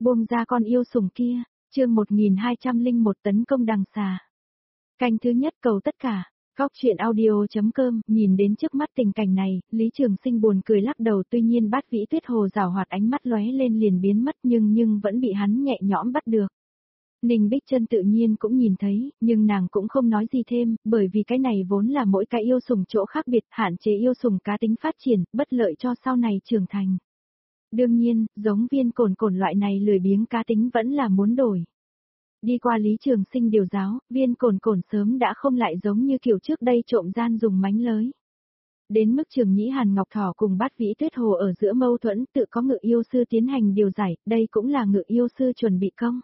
Buông ra con yêu sủng kia, chương 1201 tấn công đằng xà. Canh thứ nhất cầu tất cả. Góc chuyện audio.com, nhìn đến trước mắt tình cảnh này, Lý Trường Sinh buồn cười lắc đầu, tuy nhiên Bát Vĩ Tuyết Hồ giảo hoạt ánh mắt lóe lên liền biến mất nhưng vẫn bị hắn nhẹ nhõm bắt được. Ninh Bích Chân tự nhiên cũng nhìn thấy, nhưng nàng cũng không nói gì thêm, bởi vì cái này vốn là mỗi cái yêu sủng chỗ khác biệt, hạn chế yêu sủng cá tính phát triển, bất lợi cho sau này trưởng thành. Đương nhiên, giống Viên Cổn Cổn loại này lười biếng cá tính vẫn là muốn đổi. Đi qua Lý Trường Sinh điều giáo, Viên Cổn Cổn sớm đã không lại giống như kiểu trước đây trộm gian dùng mánh lới. Đến mức Trường Nhĩ Hàn Ngọc Thỏ cùng Bát Vĩ Tuyết Hồ ở giữa mâu thuẫn, tự có ngự yêu sư tiến hành điều giải, đây cũng là ngự yêu sư chuẩn bị công.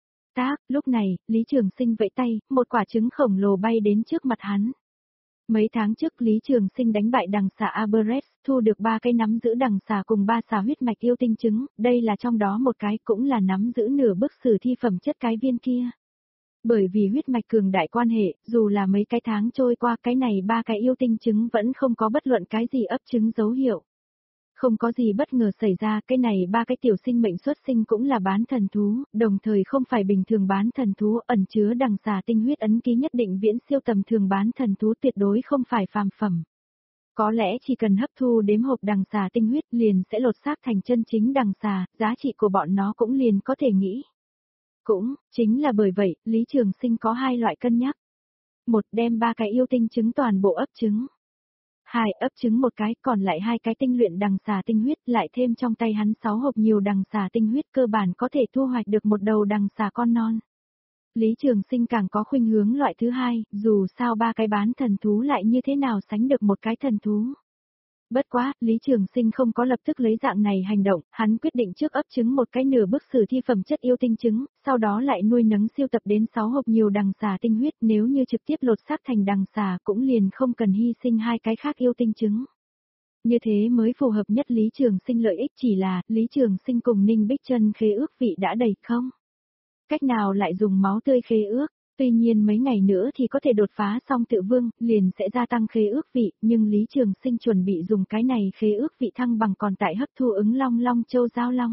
Lúc này, Lý Trường Sinh vẫy tay, một quả trứng khổng lồ bay đến trước mặt hắn. Mấy tháng trước Lý Trường Sinh đánh bại đằng xà Aberest, thu được 3 cái nắm giữ đằng xà cùng 3 xà huyết mạch yêu tinh trứng, đây là trong đó một cái cũng là nắm giữ nửa bức sử thi phẩm chất cái viên kia. Bởi vì huyết mạch cường đại quan hệ, dù là mấy cái tháng trôi qua cái này 3 cái yêu tinh trứng vẫn không có bất luận cái gì ấp trứng dấu hiệu. Không có gì bất ngờ xảy ra, cái này 3 cái tiểu sinh mệnh xuất sinh cũng là bán thần thú, đồng thời không phải bình thường bán thần thú, ẩn chứa đằng xà tinh huyết ấn ký nhất định viễn siêu tầm thường bán thần thú, tuyệt đối không phải phàm phẩm. Có lẽ chỉ cần hấp thu đếm hộp đằng xà tinh huyết liền sẽ lột xác thành chân chính đằng xà, giá trị của bọn nó cũng liền có thể nghĩ. Cũng, chính là bởi vậy, Lý Trường Sinh có 2 loại cân nhắc. Một, đem 3 cái yêu tinh trứng toàn bộ ấp trứng. 2, ấp trứng một cái, còn lại 2 cái tinh luyện đằng xà tinh huyết, lại thêm trong tay hắn 6 hộp nhiều đằng xà tinh huyết, cơ bản có thể thu hoạch được một đầu đằng xà con non. Lý Trường Sinh càng có khuynh hướng loại thứ 2, dù sao 3 cái bán thần thú lại như thế nào sánh được một cái thần thú. Bất quá, Lý Trường Sinh không có lập tức lấy dạng này hành động, hắn quyết định trước ấp trứng một cái nửa bức sử thi phẩm chất yêu tinh trứng, sau đó lại nuôi nấng siêu tập đến 6 hộp nhiều đằng xà tinh huyết, nếu như trực tiếp lột xác thành đằng xà cũng liền không cần hy sinh 2 cái khác yêu tinh trứng. Như thế mới phù hợp nhất Lý Trường Sinh, lợi ích chỉ là, Lý Trường Sinh cùng Ninh Bích Chân khế ước vị đã đầy không? Cách nào lại dùng máu tươi khế ước? Tuy nhiên mấy ngày nữa thì có thể đột phá xong tự vương, liền sẽ gia tăng khế ước vị, nhưng Lý Trường Sinh chuẩn bị dùng cái này khế ước vị thăng bằng còn tại hấp thu ứng long châu giao long.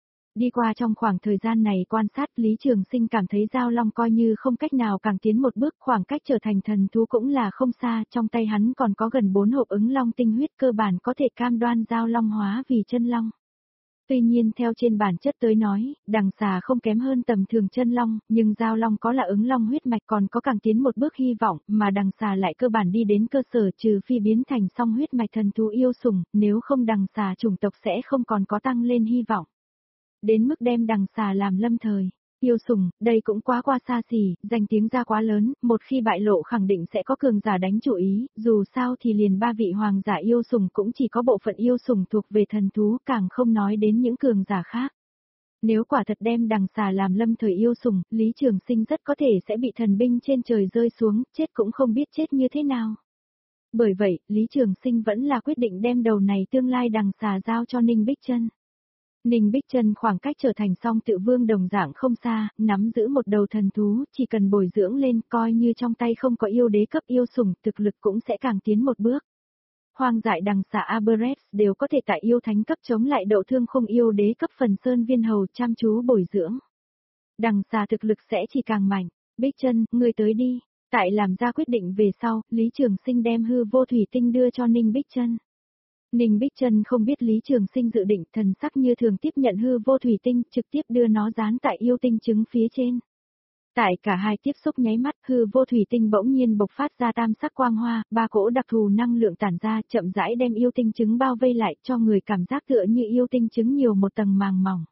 Đi qua trong khoảng thời gian này quan sát, Lý Trường Sinh cảm thấy giao long coi như không cách nào càng tiến một bước, khoảng cách trở thành thần thú cũng là không xa, trong tay hắn còn có gần 4 hộp ứng long tinh huyết, cơ bản có thể cam đoan giao long hóa vì chân long. Tuy nhiên theo trên bản chất tới nói, đằng xà không kém hơn tầm thường chân long, nhưng giao long có là ứng long huyết mạch còn có càng tiến một bước hy vọng, mà đằng xà lại cơ bản đi đến cơ sở, trừ phi biến thành song huyết mạch thần thú yêu sủng, nếu không đằng xà chủng tộc sẽ không còn có tăng lên hy vọng. Đến mức đem đằng xà làm lâm thời yêu sủng, đây cũng quá qua xa xỉ, danh tiếng ra quá lớn, một khi bại lộ khẳng định sẽ có cường giả đánh chủ ý, dù sao thì liền 3 vị hoàng giả yêu sủng cũng chỉ có bộ phận yêu sủng thuộc về thần thú, càng không nói đến những cường giả khác. Nếu quả thật đem đằng xà làm lâm thời yêu sủng, Lý Trường Sinh rất có thể sẽ bị thần binh trên trời rơi xuống, chết cũng không biết chết như thế nào. Bởi vậy, Lý Trường Sinh vẫn là quyết định đem đầu này tương lai đằng xà giao cho Ninh Bích Chân. Ninh Bích Chân khoảng cách trở thành song tự vương đồng dạng không xa, nắm giữ một đầu thần thú, chỉ cần bồi dưỡng lên, coi như trong tay không có yêu đế cấp yêu sủng, thực lực cũng sẽ càng tiến một bước. Hoang dại đằng xà Aberest đều có thể tại yêu thánh cấp chống lại đậu thương không yêu đế cấp Phần Sơn Viên Hầu, chăm chú bồi dưỡng. Đằng xà thực lực sẽ chỉ càng mạnh. Bích Chân, ngươi tới đi. Tại làm ra quyết định về sau, Lý Trường Sinh đem hư vô thủy tinh đưa cho Ninh Bích Chân. Ninh Bích Chân không biết Lý Trường Sinh dự định, thần sắc như thường tiếp nhận hư vô thủy tinh, trực tiếp đưa nó dán tại yêu tinh trứng phía trên. Tại cả hai tiếp xúc nháy mắt, hư vô thủy tinh bỗng nhiên bộc phát ra tam sắc quang hoa, 3 cỗ đặc thù năng lượng tản ra, chậm rãi đem yêu tinh trứng bao vây lại, cho người cảm giác tựa như yêu tinh trứng nhiều một tầng màng mỏng.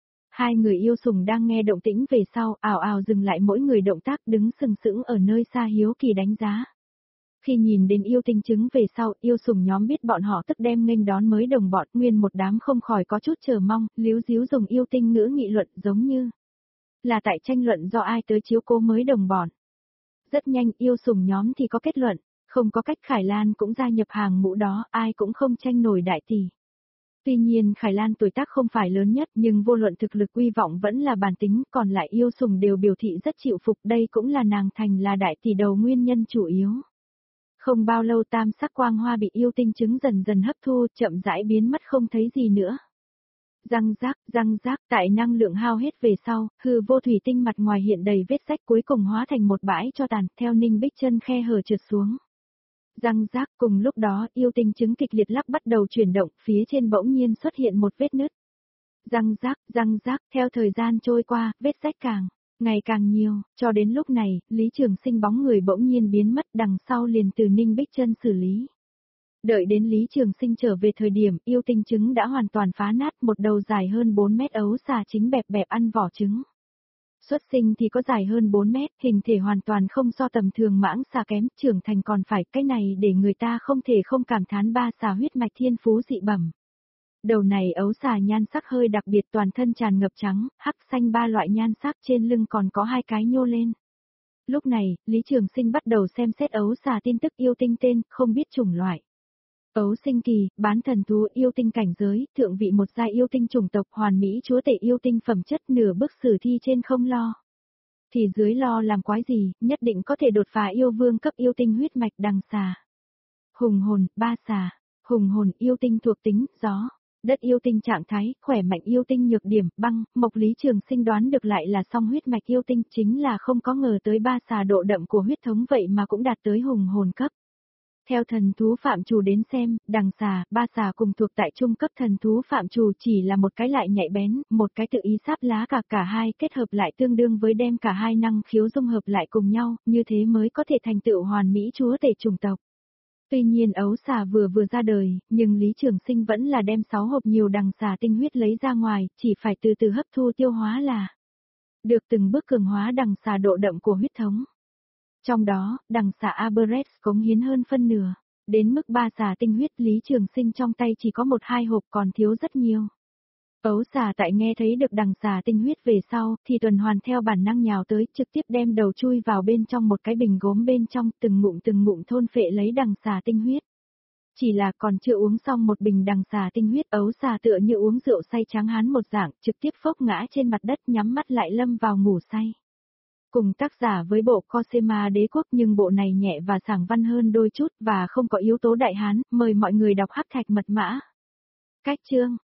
2 người yêu sủng đang nghe động tĩnh về sau, ào ào dừng lại mỗi người động tác, đứng sừng sững ở nơi xa hiếu kỳ đánh giá. Khi nhìn đến yêu tinh trứng về sau, yêu sủng nhóm biết bọn họ tức đem nghênh đón mới đồng bọn, nguyên một đám không khỏi có chút chờ mong, líu díu dùng yêu tinh ngữ nghị luận, giống như là tại tranh luận do ai tới chiếu cố mới đồng bọn. Rất nhanh yêu sủng nhóm thì có kết luận, không có cách, Khải Lan cũng gia nhập hàng ngũ đó, ai cũng không tranh nổi đại tỷ. Tuy nhiên Khải Lan tuổi tác không phải lớn nhất, nhưng vô luận thực lực uy vọng vẫn là bản tính, còn lại yêu sủng đều biểu thị rất chịu phục, đây cũng là nàng thành là đại tỷ đầu nguyên nhân chủ yếu. Không bao lâu tam sắc quang hoa bị yêu tinh trứng dần dần hấp thu, chậm rãi biến mất không thấy gì nữa. Răng rác, tại năng lượng hao hết về sau, hư vô thủy tinh mặt ngoài hiện đầy vết rách cuối cùng hóa thành một bãi cho tàn, theo Ninh Bích chân khe hở trượt xuống. Răng rác, cùng lúc đó, yêu tinh trứng kịch liệt lắc bắt đầu chuyển động, phía trên bỗng nhiên xuất hiện một vết nứt. Răng rác, theo thời gian trôi qua, vết rách ngày càng nhiều, cho đến lúc này, Lý Trường Sinh bóng người bỗng nhiên biến mất, đằng sau liền từ Ninh Bích chân xử lý. Đợi đến Lý Trường Sinh trở về thời điểm, yêu tinh trứng đã hoàn toàn phá nát, một đầu dài hơn 4 mét ấu xà chính bẹp bẹp ăn vỏ trứng. Xuất sinh thì có dài hơn 4 mét, hình thể hoàn toàn không so tầm thường mãng xà kém, trưởng thành còn phải, cái này để người ta không thể không cảm thán ba xà huyết mạch thiên phú dị bẩm. Đầu này ấu xà nhan sắc hơi đặc biệt, toàn thân tràn ngập trắng, hắc xanh ba loại nhan sắc, trên lưng còn có 2 cái nhô lên. Lúc này, Lý Trường Sinh bắt đầu xem xét ấu xà tin tức yêu tinh tên, không biết chủng loại. Ấu sinh kỳ, bán thần thú yêu tinh cảnh giới, thượng vị một giai yêu tinh chủng tộc hoàn mỹ chúa tể yêu tinh phẩm chất, nửa bước sử thi trên không lo. Thì dưới lo làm quái gì, nhất định có thể đột phá yêu vương cấp yêu tinh huyết mạch đằng xà. Hùng hồn, ba xà. Hùng hồn yêu tinh thuộc tính, gió. Đất yêu tinh trạng thái, khỏe mạnh yêu tinh nhược điểm, băng, Mộc Lý Trường Sinh đoán được lại là song huyết mạch yêu tinh, chính là không có ngờ tới ba xà độ đậm của huyết thống vậy mà cũng đạt tới hùng hồn cấp. Theo thần thú phạm trù đến xem, đằng xà, ba xà cùng thuộc tại trung cấp thần thú phạm trù, chỉ là một cái lại nhạy bén, một cái tự ý sáp lá cả hai kết hợp lại tương đương với đem cả hai năng khiếu dung hợp lại cùng nhau, như thế mới có thể thành tựu hoàn mỹ chúa tể chủng tộc. Tuy nhiên ấu xà vừa ra đời, nhưng Lý Trường Sinh vẫn là đem 6 hộp nhiều đằng xà tinh huyết lấy ra ngoài, chỉ phải từ từ hấp thu tiêu hóa là được từng bước cường hóa đằng xà độ đậm của huyết thống. Trong đó, đằng xà Aberrest cống hiến hơn phân nửa, đến mức 3 xà tinh huyết Lý Trường Sinh trong tay chỉ có 1-2 hộp, còn thiếu rất nhiều. Ấu xà tại nghe thấy được đằng xà tinh huyết về sau, thì tuần hoàn theo bản năng nhào tới, trực tiếp đem đầu chui vào bên trong một cái bình gốm bên trong, từng ngụm thôn phệ lấy đằng xà tinh huyết. Chỉ là còn chưa uống xong một bình đằng xà tinh huyết, ấu xà tựa như uống rượu say tráng hán một dạng, trực tiếp phốc ngã trên mặt đất, nhắm mắt lại lâm vào ngủ say. Cùng tác giả với bộ Cosema Đế Quốc, nhưng bộ này nhẹ và sảng văn hơn đôi chút và không có yếu tố đại hán, mời mọi người đọc Hắc Thạch Mật Mã. Cách chương